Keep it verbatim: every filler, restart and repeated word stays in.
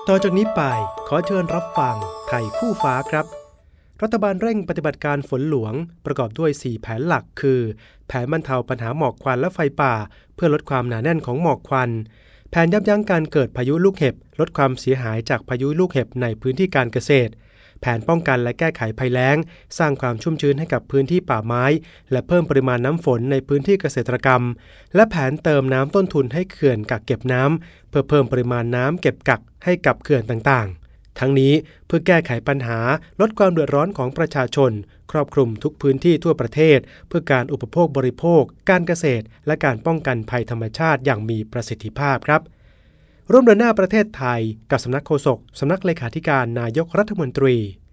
ต่อจากนี้ไปขอเชิญรับฟังไทยคู่ฟ้าครับรัฐบาลเร่งปฏิบัติการฝนหลวงประกอบด้วยสี่แผนหลักคือแผนบรรเทาปัญหาหมอกควันและไฟป่าเพื่อลดความหนาแน่นของหมอกควันแผนยับยั้งการเกิดพายุลูกเห็บลดความเสียหายจากพายุลูกเห็บในพื้นที่การเกษตรแผนป้องกันและแก้ไขภัยแล้งสร้างความชุ่มชื้นให้กับพื้นที่ป่าไม้และเพิ่มปริมาณน้ำฝนในพื้นที่เกษตรกรรมและแผนเติมน้ำต้นทุนให้เขื่อนกักเก็บน้ำเพื่อเพิ่มปริมาณน้ำเก็บกักให้กับเขื่อนต่างๆทั้งนี้เพื่อแก้ไขปัญหาลดความเดือดร้อนของประชาชนครอบคลุมทุกพื้นที่ทั่วประเทศเพื่อการอุปโภคบริโภคการเกษตรและการป้องกันภัยธรรมชาติอย่างมีประสิทธิภาพครับร่วมเดินหน้าประเทศไทยกับสำนักโฆษกสำนักเลขาธิการนายกรัฐมนตรี